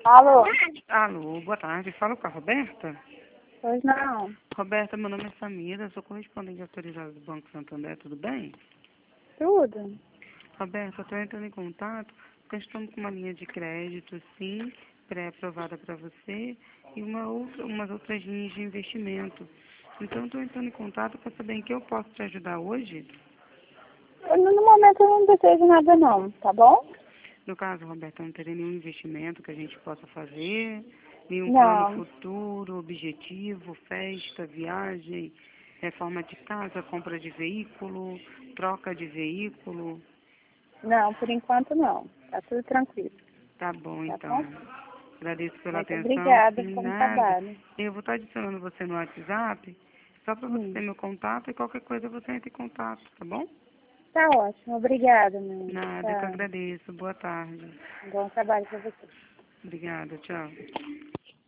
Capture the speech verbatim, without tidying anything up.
Alô? Alô, boa tarde. Fala com a Roberta? Pois não. Roberta, meu nome é Samira, sou correspondente autorizada do Banco Santander, tudo bem? Tudo? Roberta, eu estou entrando em contato porque estamos com uma linha de crédito, sim, pré-aprovada para você e uma outra, umas outras linhas de investimento. Então, estou entrando em contato para saber em que eu posso te ajudar hoje. Eu, no momento eu não desejo nada não, tá bom? No caso, Roberta, não teria nenhum investimento que a gente possa fazer, nenhum plano Não. futuro, objetivo, festa, viagem, reforma de casa, compra de veículo, troca de veículo. Não, por enquanto não. Tá tudo tranquilo, Tá bom, tá então. bom? Agradeço pela Muito atenção. obrigada Sem pelo nada. trabalho. Eu vou estar adicionando você no WhatsApp, só para você Hum. ter meu contato e qualquer coisa você entra em contato, tá bom? Tá ótimo. Obrigada, meu. Nada, eu que Tá. agradeço. Boa tarde. Bom trabalho pra você. Obrigada, tchau.